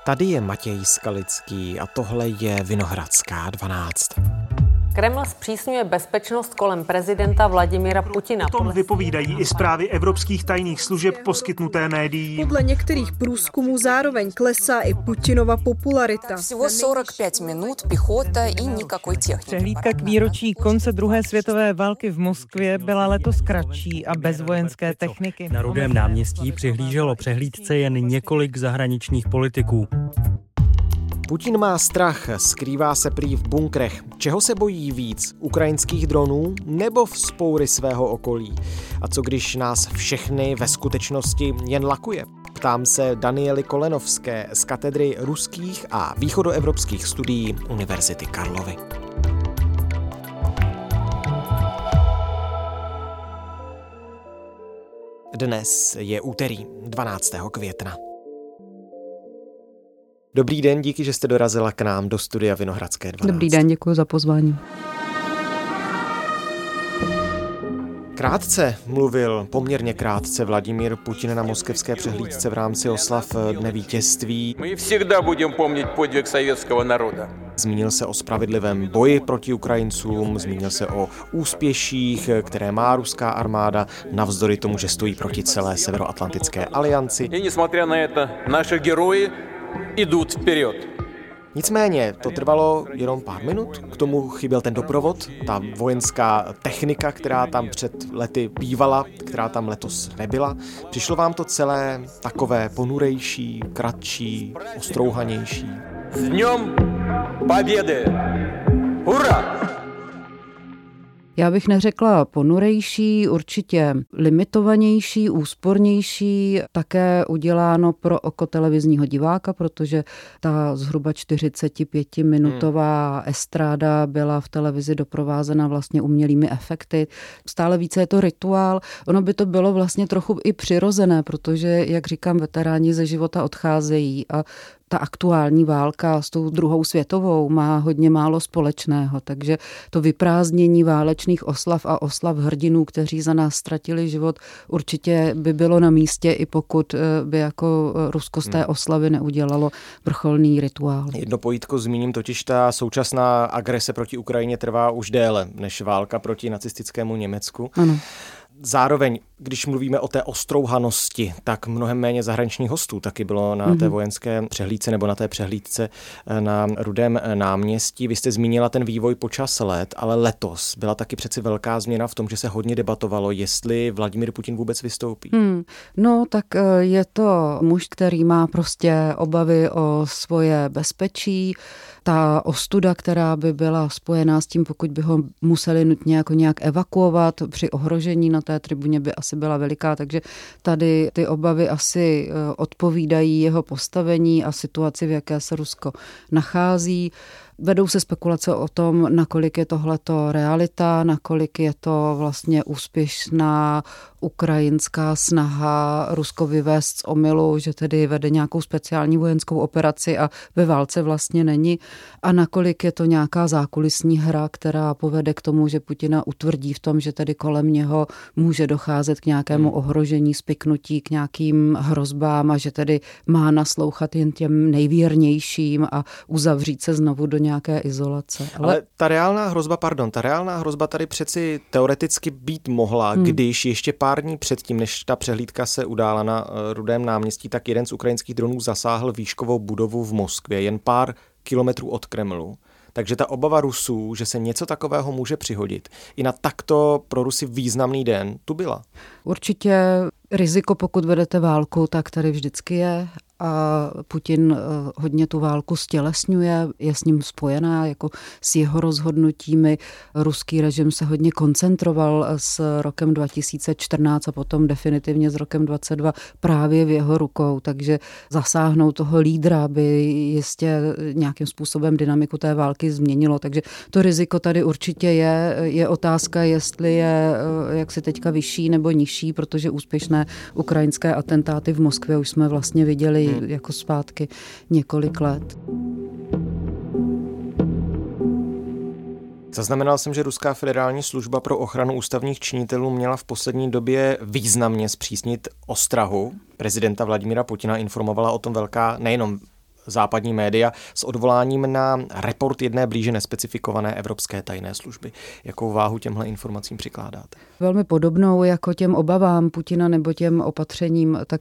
Tady je Matěj Skalický a tohle je Vinohradská 12. Kreml zpřísňuje bezpečnost kolem prezidenta Vladimira Putina. O tom vypovídají i zprávy evropských tajných služeb poskytnuté médií. Podle některých průzkumů zároveň klesá i Putinova popularita. Всего 45 minut pěchota i nikakoj techniky. Přehlídka k výročí konce druhé světové války v Moskvě byla letos kratší a bez vojenské techniky. Na Rudém náměstí přihlíželo přehlídce jen několik zahraničních politiků. Putin má strach, skrývá se prý v bunkrech. Čeho se bojí víc? Ukrajinských dronů nebo vzpoury svého okolí? A co když nás všechny ve skutečnosti jen lakuje? Ptám se Daniely Kolenovské z katedry ruských a východoevropských studií Univerzity Karlovy. Dnes je úterý 12. května. Dobrý den, díky, že jste dorazila k nám do studia Vinohradské 12. Dobrý den, děkuji za pozvání. Krátce mluvil, poměrně krátce, Vladimír Putin na moskevské přehlídce v rámci oslav Dne vítězství. My vždycky budeme pamět podvih sovětského národa. Zmínil se o spravedlivém boji proti Ukrajincům, zmínil se o úspěších, které má ruská armáda, navzdory tomu, že stojí proti celé Severoatlantické alianci. I несмотря на это, naši герои jdou vpřed. Nicméně to trvalo jenom pár minut, k tomu chyběl ten doprovod, ta vojenská technika, která tam před lety bývala, která tam letos nebyla. Přišlo vám to celé takové ponurejší, kratší, ostrouhanější? S dnem pobědy! Hurá! Já bych neřekla ponurejší, určitě limitovanější, úspornější, také uděláno pro oko televizního diváka, protože ta zhruba 45-minutová estráda byla v televizi doprovázena vlastně umělými efekty. Stále více je to rituál. Ono by to bylo vlastně trochu i přirozené, protože, jak říkám, veteráni ze života odcházejí a ta aktuální válka s tou druhou světovou má hodně málo společného, takže to vyprázdnění válečných oslav a oslav hrdinů, kteří za nás ztratili život, určitě by bylo na místě, i pokud by jako Rusko z té oslavy neudělalo vrcholný rituál. Jedno pojítko zmíním, totiž ta současná agrese proti Ukrajině trvá už déle než válka proti nacistickému Německu. Ano. Zároveň, když mluvíme o té ostrouhanosti, tak mnohem méně zahraničních hostů taky bylo na té vojenské přehlídce nebo na té přehlídce na Rudém náměstí. Vy jste zmínila ten vývoj počas let, ale letos byla taky přeci velká změna v tom, že se hodně debatovalo, jestli Vladimír Putin vůbec vystoupí. No, tak je to muž, který má prostě obavy o svoje bezpečí. Ta ostuda, která by byla spojená s tím, pokud by ho museli nutně jako nějak evakuovat při ohrožení na té tribuně, by asi byla veliká, takže tady ty obavy asi odpovídají jeho postavení a situaci, v jaké se Rusko nachází. Vedou se spekulace o tom, nakolik je tohleto realita, nakolik je to vlastně úspěšná ukrajinská snaha Rusko vyvést z omylu, že tedy vede nějakou speciální vojenskou operaci a ve válce vlastně není. A nakolik je to nějaká zákulisní hra, která povede k tomu, že Putina utvrdí v tom, že tedy kolem něho může docházet k nějakému ohrožení, spiknutí, k nějakým hrozbám a že tedy má naslouchat jen těm nejvěrnějším a uzavřít se znovu do nějaké izolace. Ale ta reálná hrozba tady přeci teoreticky být mohla, když ještě pár dní předtím, než ta přehlídka se udála na Rudém náměstí, tak jeden z ukrajinských dronů zasáhl výškovou budovu v Moskvě, jen pár kilometrů od Kremlu. Takže ta obava Rusů, že se něco takového může přihodit, i na takto pro Rusy významný den, tu byla. Určitě riziko, pokud vedete válku, tak tady vždycky je. A Putin hodně tu válku stělesňuje, je s ním spojená jako s jeho rozhodnutími. Ruský režim se hodně koncentroval s rokem 2014 a potom definitivně s rokem 2022 právě v jeho rukou, takže zasáhnout toho lídra by jistě nějakým způsobem dynamiku té války změnilo, takže to riziko tady určitě je otázka, jestli je jaksi teďka vyšší nebo nižší, protože úspěšné ukrajinské atentáty v Moskvě už jsme vlastně viděli jako zpátky několik let. Zaznamenal jsem, že Ruská federální služba pro ochranu ústavních činitelů měla v poslední době významně zpřísnit ostrahu prezidenta Vladimíra Putina. Informovala o tom velká nejenom západní média s odvoláním na report jedné blíže nespecifikované evropské tajné služby. Jakou váhu těmhle informacím přikládáte? Velmi podobnou jako těm obavám Putina nebo těm opatřením, tak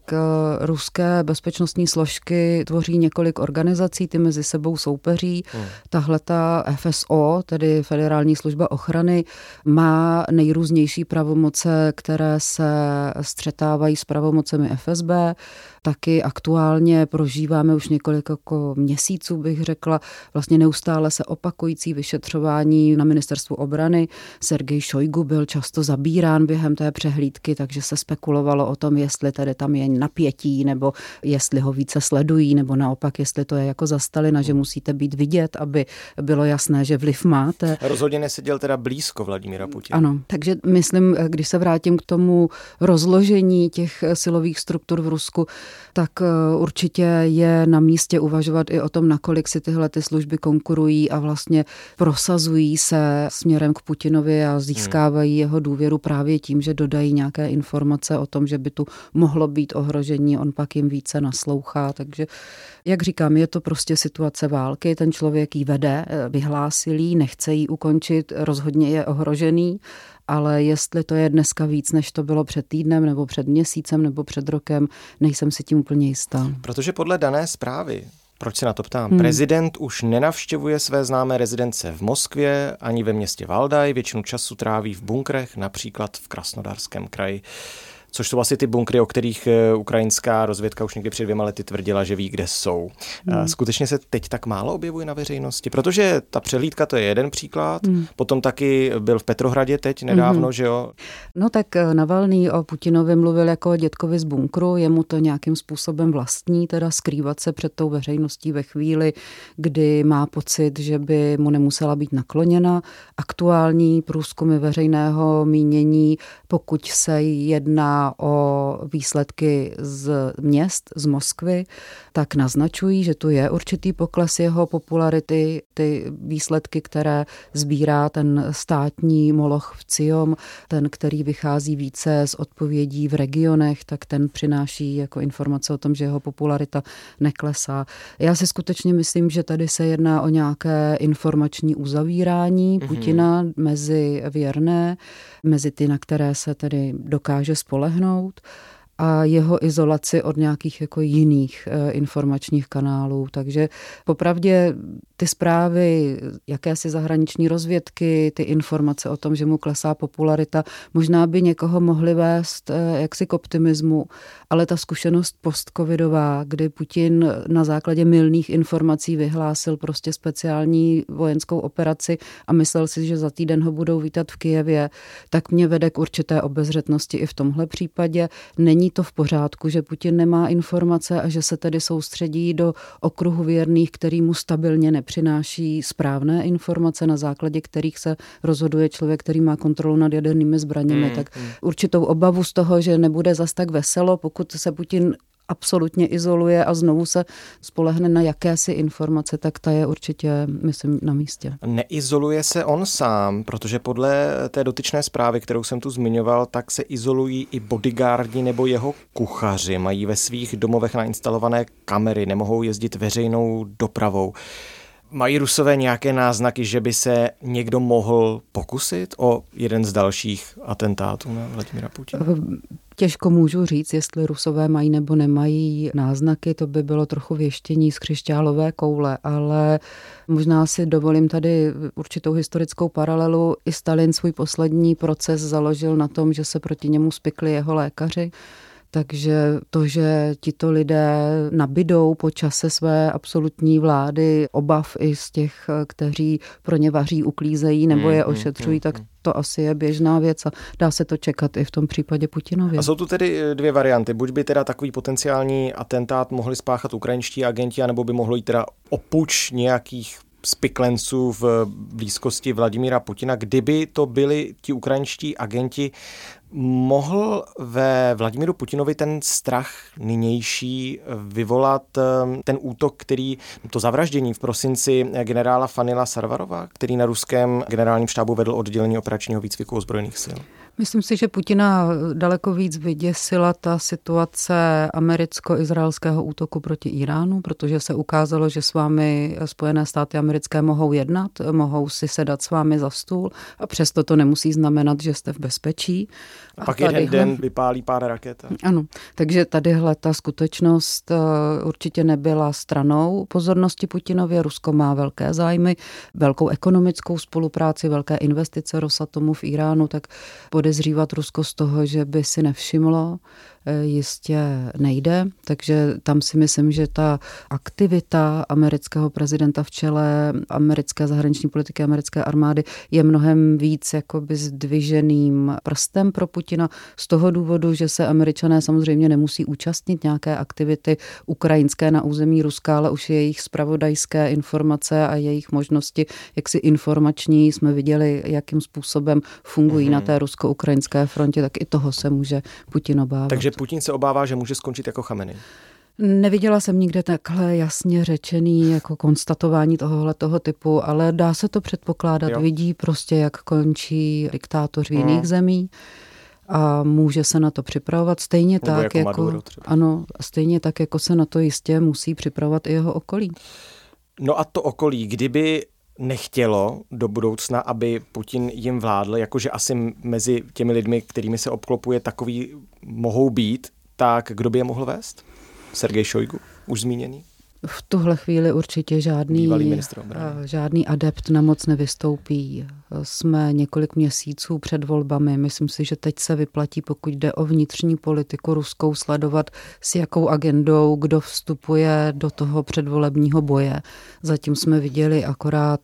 ruské bezpečnostní složky tvoří několik organizací, ty mezi sebou soupeří. Tahleta FSO, tedy Federální služba ochrany, má nejrůznější pravomoce, které se střetávají s pravomocemi FSB. Taky aktuálně prožíváme už několik jako měsíců, bych řekla, vlastně neustále se opakující vyšetřování na ministerstvu obrany. Sergej Šojgu byl často zabírán během té přehlídky, takže se spekulovalo o tom, jestli tady tam je napětí, nebo jestli ho více sledují, nebo naopak, jestli to je jako za Stalina, že musíte být vidět, aby bylo jasné, že vliv máte. Rozhodně neseděl teda blízko Vladimíra Putina. Ano, takže myslím, když se vrátím k tomu rozložení těch silových struktur v Rusku, tak určitě je na místě uvažovat i o tom, nakolik si tyhle ty služby konkurují a vlastně prosazují se směrem k Putinovi a získávají jeho důvěru právě tím, že dodají nějaké informace o tom, že by tu mohlo být ohrožení, on pak jim více naslouchá, takže jak říkám, je to prostě situace války, ten člověk ji vede, vyhlásil ji, nechce ji ukončit, rozhodně je ohrožený, ale jestli to je dneska víc, než to bylo před týdnem, nebo před měsícem, nebo před rokem, nejsem si tím úplně jistá. Protože podle dané zprávy, proč se na to ptám, prezident už nenavštěvuje své známé rezidence v Moskvě ani ve městě Valdaj, většinu času tráví v bunkrech, například v Krasnodarském kraji. Což jsou asi ty bunkry, o kterých ukrajinská rozvědka už někdy před 2 lety tvrdila, že ví, kde jsou. Skutečně se teď tak málo objevuje na veřejnosti? Protože ta přehlídka, to je jeden příklad, potom taky byl v Petrohradě teď nedávno, že jo? No tak Navalný o Putinovi mluvil jako o dětkovi z bunkru, je mu to nějakým způsobem vlastní, teda skrývat se před tou veřejností ve chvíli, kdy má pocit, že by mu nemusela být nakloněna. Aktuální průzkumy veřejného mínění, pokud se jedná o výsledky z měst, z Moskvy, tak naznačují, že tu je určitý pokles jeho popularity. Ty výsledky, které sbírá ten státní moloch v CIOM, ten, který vychází více z odpovědí v regionech, tak ten přináší jako informace o tom, že jeho popularita neklesá. Já si skutečně myslím, že tady se jedná o nějaké informační uzavírání Putina mezi věrné, mezi ty, na které se tedy dokáže spolehnout, a jeho izolaci od nějakých jako jiných informačních kanálů. Takže popravdě ty zprávy, jakési zahraniční rozvědky, ty informace o tom, že mu klesá popularita, možná by někoho mohly vést jaksi k optimismu, ale ta zkušenost postcovidová, kdy Putin na základě mylných informací vyhlásil prostě speciální vojenskou operaci a myslel si, že za týden ho budou vítat v Kyjevě, tak mě vede k určité obezřetnosti i v tomhle případě. Není to v pořádku, že Putin nemá informace a že se tedy soustředí do okruhu věrných, který mu stabilně nepřináší správné informace, na základě kterých se rozhoduje člověk, který má kontrolu nad jadernými zbraněmi. Tak určitou obavu z toho, že nebude zas tak veselo, pokud se Putin absolutně izoluje a znovu se spolehne na jakési informace, tak ta je určitě, myslím, na místě. Neizoluje se on sám, protože podle té dotyčné zprávy, kterou jsem tu zmiňoval, tak se izolují i bodyguardi nebo jeho kuchaři. Mají ve svých domovech nainstalované kamery, nemohou jezdit veřejnou dopravou. Mají Rusové nějaké náznaky, že by se někdo mohl pokusit o jeden z dalších atentátů na Vladimira Putina? Těžko můžu říct, jestli Rusové mají nebo nemají náznaky, to by bylo trochu věštění z křišťálové koule, ale možná si dovolím tady určitou historickou paralelu. I Stalin svůj poslední proces založil na tom, že se proti němu spikli jeho lékaři. Takže to, že tito lidé nabydou po čase své absolutní vlády obav i z těch, kteří pro ně vaří, uklízejí nebo je ošetřují, tak to asi je běžná věc a dá se to čekat i v tom případě Putinově. A jsou tu tedy 2 varianty. Buď by teda takový potenciální atentát mohli spáchat ukrajinští agenti, anebo by mohlo jít teda o puč nějakých spiklenců v blízkosti Vladimíra Putina. Kdyby to byli ti ukrajinští agenti, mohl ve Vladimíru Putinovi ten strach nynější vyvolat ten útok, který, to zavraždění v prosinci generála Fanila Sarvarova, který na ruském generálním štábu vedl oddělení operačního výcviku ozbrojených sil? Myslím si, že Putina daleko víc vyděsila ta situace americko-izraelského útoku proti Iránu, protože se ukázalo, že s vámi Spojené státy americké mohou jednat, mohou si sedat s vámi za stůl a přesto to nemusí znamenat, že jste v bezpečí. A pak jeden den vypálí pár raket. Ano, takže tadyhle ta skutečnost určitě nebyla stranou pozornosti Putinově. Rusko má velké zájmy, velkou ekonomickou spolupráci, velké investice Rosatomu v Iránu, tak podezřívat Rusko z toho, že by si nevšimlo, jistě nejde, takže tam si myslím, že ta aktivita amerického prezidenta v čele americké zahraniční politiky, americké armády je mnohem víc jakoby zdviženým prstem pro Putina z toho důvodu, že se Američané samozřejmě nemusí účastnit nějaké aktivity ukrajinské na území Ruska, ale už jejich zpravodajské informace a jejich možnosti, jaksi informační, jsme viděli, jakým způsobem fungují na té rusko-ukrajinské frontě, tak i toho se může Putin obávat. Takže Putin se obává, že může skončit jako Chamenei. Neviděla jsem nikde takhle jasně řečený jako konstatování tohoto typu, ale dá se to předpokládat. Jo. Vidí prostě, jak končí diktátoři jiných zemí a může se na to připravovat stejně tak, stejně tak, jako se na to jistě musí připravovat i jeho okolí. No a to okolí, kdyby nechtělo do budoucna, aby Putin jim vládl, jakože asi mezi těmi lidmi, kterými se obklopuje, takový mohou být, tak kdo by je mohl vést? Sergej Šojgu, už zmíněný? V tuhle chvíli určitě žádný adept na moc nevystoupí. Jsme několik měsíců před volbami. Myslím si, že teď se vyplatí, pokud jde o vnitřní politiku ruskou, sledovat, s jakou agendou kdo vstupuje do toho předvolebního boje. Zatím jsme viděli akorát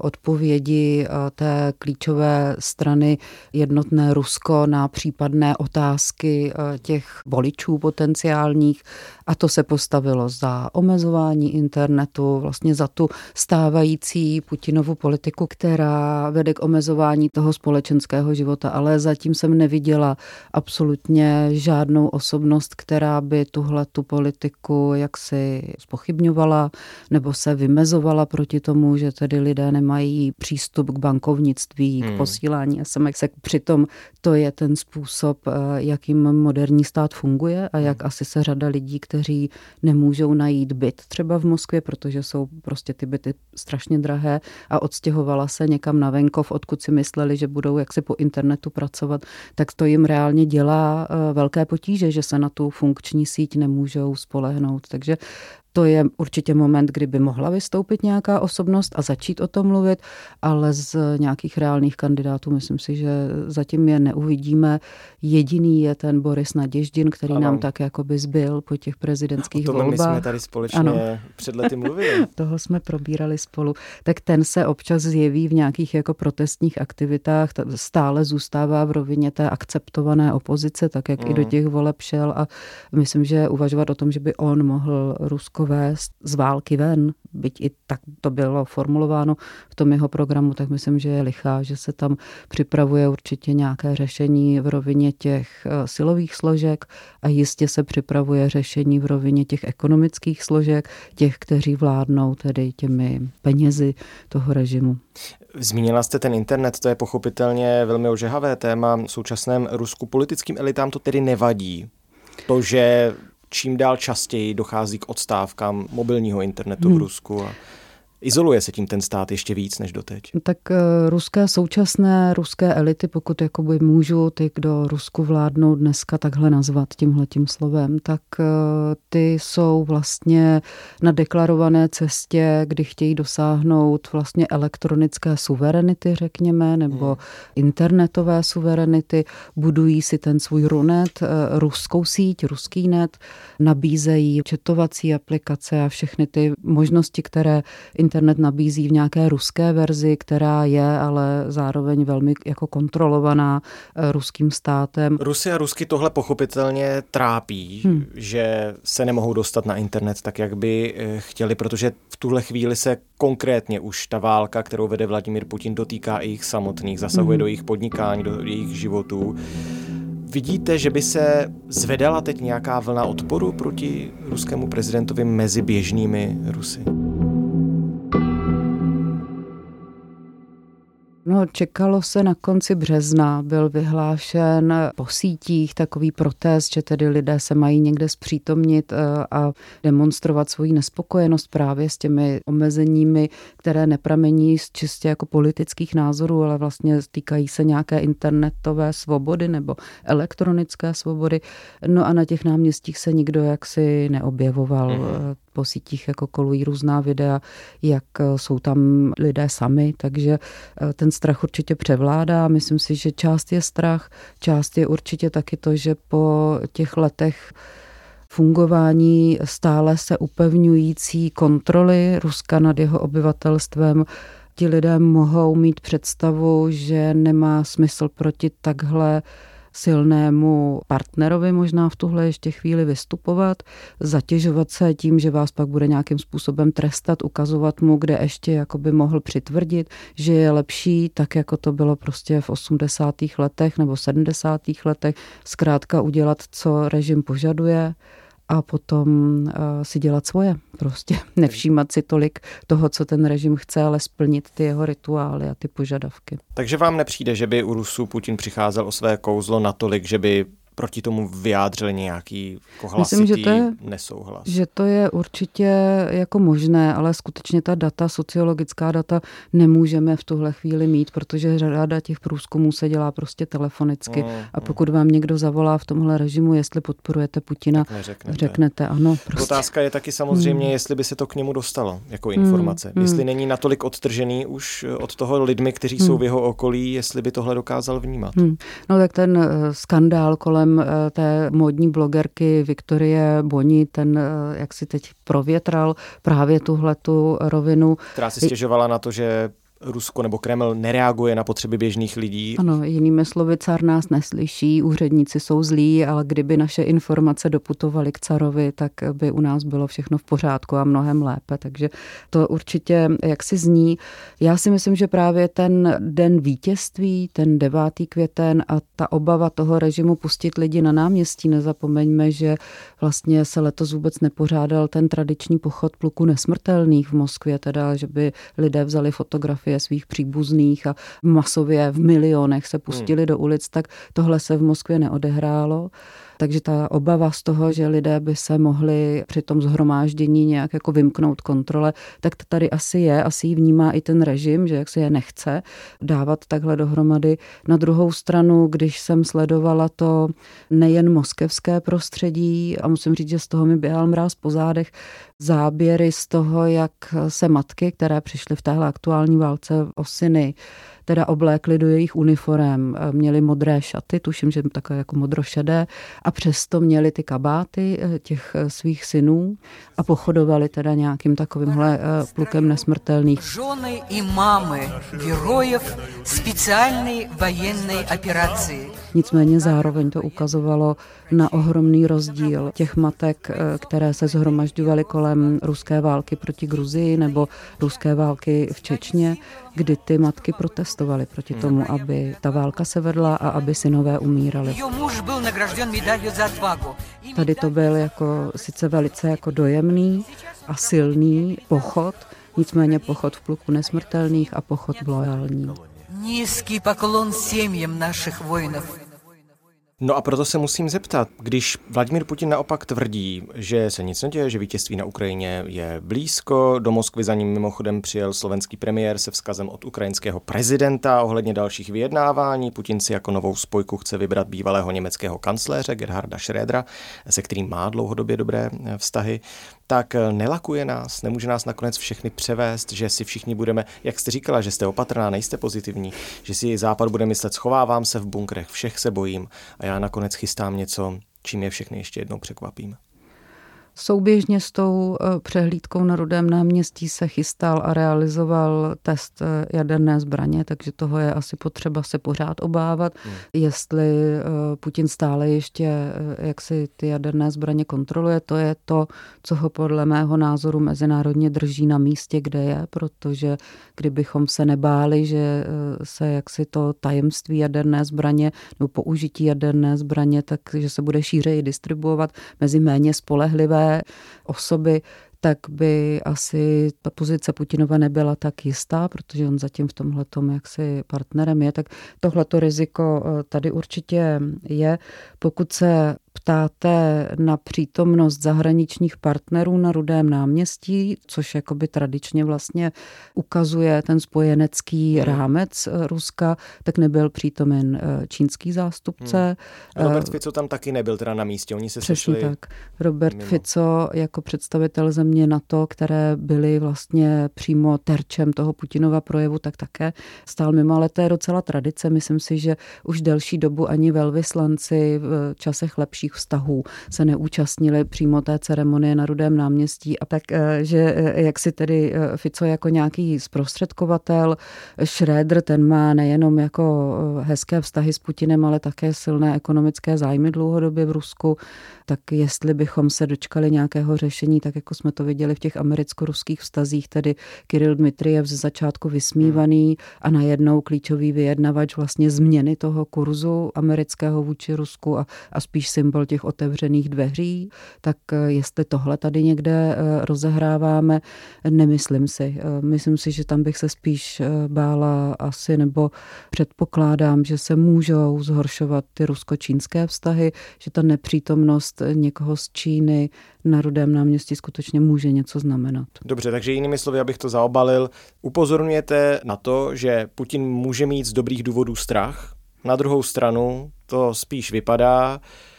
odpovědi té klíčové strany Jednotné Rusko na případné otázky těch voličů potenciálních a to se postavilo za omezování internetu, vlastně za tu stávající Putinovu politiku, která vede k omezování toho společenského života, ale zatím jsem neviděla absolutně žádnou osobnost, která by tu politiku jaksi zpochybňovala nebo se vymezovala proti tomu, že tedy lidé nemají přístup k bankovnictví, k posílání SMS. Přitom to je ten způsob, jakým moderní stát funguje a jak asi se řada lidí, kteří nemůžou najít byt třeba v Moskvě, protože jsou prostě ty byty strašně drahé a odstěhovala se někam na venkov, odkud si mysleli, že budou jaksi po internetu pracovat, tak to jim reálně dělá velké potíže, že se na tu funkční síť nemůžou spolehnout. Takže to je určitě moment, kdyby mohla vystoupit nějaká osobnost a začít o tom mluvit, ale z nějakých reálných kandidátů myslím si, že zatím je neuvidíme. Jediný je ten Boris Naděždin, který nám tak jakoby zbyl po těch prezidentských volbách. My jsme tady společně před lety mluvili. Toho jsme probírali spolu. Tak ten se občas zjeví v nějakých jako protestních aktivitách, stále zůstává v rovině té akceptované opozice, tak jak i do těch voleb šel a myslím, že uvažovat o tom, že by on mohl Rusko vést z války ven, byť i tak to bylo formulováno v tom jeho programu, tak myslím, že je lichá, že se tam připravuje určitě nějaké řešení v rovině těch silových složek a jistě se připravuje řešení v rovině těch ekonomických složek, těch, kteří vládnou tedy těmi penězi toho režimu. Zmínila jste ten internet, to je pochopitelně velmi ožehavé téma. V současném Rusku politickým elitám to tedy nevadí. To, že čím dál častěji dochází k odstávkám mobilního internetu v Rusku a izoluje se tím ten stát ještě víc než doteď. Tak současné ruské elity, pokud jakoby můžu ty, kdo Rusku vládnou dneska takhle nazvat tímhletím slovem, tak ty jsou vlastně na deklarované cestě, kdy chtějí dosáhnout vlastně elektronické suverenity, řekněme, nebo internetové suverenity, budují si ten svůj runet, ruskou síť, ruský net, nabízejí četovací aplikace a všechny ty možnosti, které internet nabízí v nějaké ruské verzi, která je ale zároveň velmi jako kontrolovaná ruským státem. Rusy a Rusky tohle pochopitelně trápí, že se nemohou dostat na internet tak, jak by chtěli, protože v tuhle chvíli se konkrétně už ta válka, kterou vede Vladimír Putin, dotýká i jich samotných, zasahuje do jejich podnikání, do jejich životů. Vidíte, že by se zvedala teď nějaká vlna odporu proti ruskému prezidentovi mezi běžnými Rusy? No, čekalo se na konci března, byl vyhlášen po sítích takový protest, že tedy lidé se mají někde zpřítomnit a demonstrovat svoji nespokojenost právě s těmi omezeními, které nepramení z čistě jako politických názorů, ale vlastně týkají se nějaké internetové svobody nebo elektronické svobody. No a na těch náměstích se nikdo jaksi neobjevoval. Po sítích jako kolují různá videa, jak jsou tam lidé sami, takže ten strach určitě převládá. Myslím si, že část je strach, část je určitě taky to, že po těch letech fungování stále se upevňující kontroly Ruska nad jeho obyvatelstvem, ti lidé mohou mít představu, že nemá smysl proti takhle silnému partnerovi možná v tuhle ještě chvíli vystupovat, zatěžovat se tím, že vás pak bude nějakým způsobem trestat, ukazovat mu, kde ještě jakoby mohl přitvrdit, že je lepší, tak jako to bylo prostě v 80. letech nebo 70. letech, zkrátka udělat, co režim požaduje a potom si dělat svoje. Prostě nevšímat si tolik toho, co ten režim chce, ale splnit ty jeho rituály a ty požadavky. Takže vám nepřijde, že by u Rusů Putin přicházel o své kouzlo natolik, že by proti tomu vyjádřili nějaký hlasitý nesouhlas? Že to je určitě jako možné, ale skutečně ta data, sociologická data nemůžeme v tuhle chvíli mít, protože řada těch průzkumů se dělá prostě telefonicky a pokud vám někdo zavolá v tomhle režimu, jestli podporujete Putina, řeknete ano. Prostě. Otázka je taky samozřejmě, jestli by se to k němu dostalo jako informace. Jestli není natolik odtržený už od toho lidmi, kteří jsou v jeho okolí, jestli by tohle dokázal vnímat. No tak ten skandál kolem té módní blogerky Viktorie Boni, ten jak si teď provětral právě tuhletu rovinu. Která si stěžovala na to, že Rusko nebo Kreml nereaguje na potřeby běžných lidí. Ano, jinými slovy, car nás neslyší, úředníci jsou zlí, ale kdyby naše informace doputovaly k carovi, tak by u nás bylo všechno v pořádku a mnohem lépe. Takže to určitě jaksi zní. Já si myslím, že právě ten den vítězství, ten 9. květen a ta obava toho režimu pustit lidi na náměstí, nezapomeňme, že vlastně se letos vůbec nepořádal ten tradiční pochod pluku nesmrtelných v Moskvě, teda, že by lidé vzali fotografie svých příbuzných a masově v milionech se pustili do ulic, tak tohle se v Moskvě neodehrálo. Takže ta obava z toho, že lidé by se mohli při tom shromáždění nějak jako vymknout kontrole, tak to tady asi je, asi ji vnímá i ten režim, že jak se je nechce dávat takhle dohromady. Na druhou stranu, když jsem sledovala to nejen moskevské prostředí, a musím říct, že z toho mi běhal mráz po zádech, záběry z toho, jak se matky, které přišly v téhle aktuální válce o syny, teda oblékli do jejich uniforem, měli modré šaty, tuším, že takové jako modrošedé, a přesto měli ty kabáty těch svých synů a pochodovali teda nějakým takovýmhle plukem nesmrtelných. Ženy i mámy herojev speciální vojenské operace. Nicméně zároveň to ukazovalo na ohromný rozdíl těch matek, které se shromažďovaly kolem ruské války proti Gruzii nebo ruské války v Čečně, kdy ty matky protestovaly proti tomu, aby ta válka se vedla a aby synové umírali. Tady to byl jako sice velice jako dojemný a silný pochod, nicméně pochod v pluku nesmrtelných a pochod loajální. Nízký poklon семьям našich vojenů. No a proto se musím zeptat, když Vladimír Putin naopak tvrdí, že se nic neděje, že vítězství na Ukrajině je blízko, do Moskvy za ním mimochodem přijel slovenský premiér se vzkazem od ukrajinského prezidenta ohledně dalších vyjednávání, Putin si jako novou spojku chce vybrat bývalého německého kancléře Gerharda Schrödera, se kterým má dlouhodobě dobré vztahy, tak nelakuje nás, nemůže nás nakonec všechny převést, že si všichni budeme, jak jste říkala, že jste opatrná, nejste pozitivní, že si Západ bude myslet, schovávám se v bunkrech, všech se bojím a já nakonec chystám něco, čím je všechny ještě jednou překvapím. Souběžně s tou přehlídkou na Rudém náměstí se chystal a realizoval test jaderné zbraně, takže toho je asi potřeba se pořád obávat. Jestli Putin stále ještě jak si ty jaderné zbraně kontroluje, to je to, co ho podle mého názoru mezinárodně drží na místě, kde je, protože kdybychom se nebáli, že se jaksi to tajemství jaderné zbraně nebo použití jaderné zbraně, takže se bude šířeji distribuovat mezi méně spolehlivé osoby, tak by asi ta pozice Putinova nebyla tak jistá, protože on zatím v tomhletom jaksi partnerem je, tak tohleto riziko tady určitě je. Pokud se ptáte na přítomnost zahraničních partnerů na Rudém náměstí, což jakoby tradičně vlastně ukazuje ten spojenecký rámec Ruska, tak nebyl přítomen čínský zástupce. Robert Fico tam taky nebyl teda na místě, oni se Přesně sešli. tak. Robert Fico jako představitel země NATO, které byly vlastně přímo terčem toho Putinova projevu, tak také stál mimo, ale to je docela tradice. Myslím si, že už delší dobu ani velvyslanci v časech lepších vztahů se neúčastnili přímo té ceremonie na Rudém náměstí a tak, že jak si tedy Fico jako nějaký zprostředkovatel, Schröder, ten má nejenom jako hezké vztahy s Putinem, ale také silné ekonomické zájmy dlouhodobě v Rusku, tak jestli bychom se dočkali nějakého řešení, tak jako jsme to viděli v těch americko-ruských vztazích, tedy Kiril Dmitrijev ze začátku vysmívaný a najednou klíčový vyjednavač vlastně změny toho kurzu amerického vůči Rusku a spíš symbol těch otevřených dveří, tak jestli tohle tady někde rozehráváme, nemyslím si. Myslím si, že tam bych se spíš bála asi, nebo předpokládám, že se můžou zhoršovat ty rusko-čínské vztahy, že ta nepřítomnost někoho z Číny na Rudém náměstí skutečně může něco znamenat. Dobře, takže jinými slovy, abych to zaobalil, upozorňujete na to, že Putin může mít z dobrých důvodů strach. Na druhou stranu to spíš vypadá,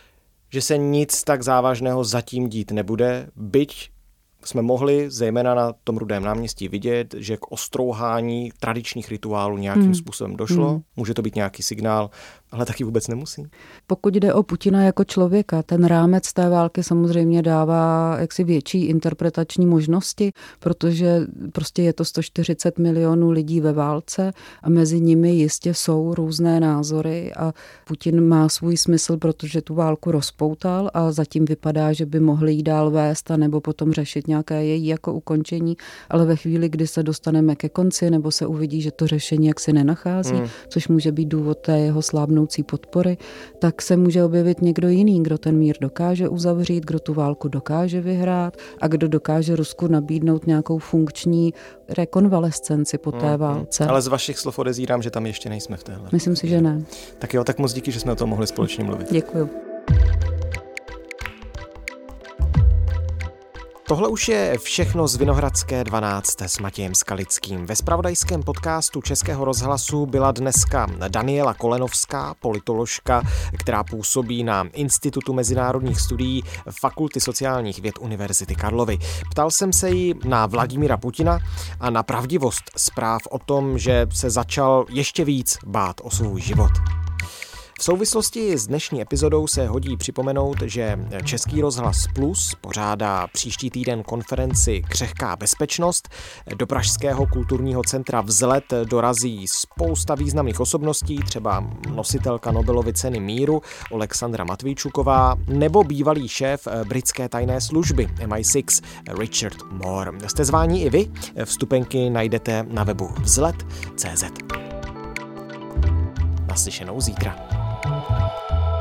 že se nic tak závažného zatím dít nebude, byť jsme mohli zejména na tom Rudém náměstí vidět, že k ostrouhání tradičních rituálů nějakým způsobem došlo. Může to být nějaký signál, ale taky vůbec nemusí. Pokud jde o Putina jako člověka, ten rámec té války samozřejmě dává jaksi větší interpretační možnosti, protože prostě je to 140 milionů lidí ve válce a mezi nimi jistě jsou různé názory a Putin má svůj smysl, protože tu válku rozpoutal a zatím vypadá, že by mohli jí dál vést a nebo potom řešit nějaké její jako ukončení, ale ve chvíli, kdy se dostaneme ke konci nebo se uvidí, že to řešení jaksi nenachází, což může být důvod té jeho slábnoucí podpory, tak se může objevit někdo jiný, kdo ten mír dokáže uzavřít, kdo tu válku dokáže vyhrát a kdo dokáže Rusku nabídnout nějakou funkční rekonvalescenci po té válce. Ale z vašich slov odezírám, že tam ještě nejsme v téhle. Myslím si, že ne. Tak jo, tak moc díky, že jsme o tom mohli společně mluvit. Děkuju. Tohle už je všechno z Vinohradské 12 s Matějem Skalickým. Ve zpravodajském podcastu Českého rozhlasu byla dneska Daniela Kolenovská, politoložka, která působí na Institutu mezinárodních studií Fakulty sociálních věd Univerzity Karlovy. Ptal jsem se jí na Vladimíra Putina a na pravdivost zpráv o tom, že se začal ještě víc bát o svůj život. V souvislosti s dnešní epizodou se hodí připomenout, že Český rozhlas Plus pořádá příští týden konferenci Křehká bezpečnost. Do Pražského kulturního centra Vzlet dorazí spousta významných osobností, třeba nositelka Nobelovy ceny míru Alexandra Matvíčuková nebo bývalý šéf britské tajné služby MI6 Richard Moore. Jste zváni i vy? Vstupenky najdete na webu vzlet.cz. Naslyšenou zítra.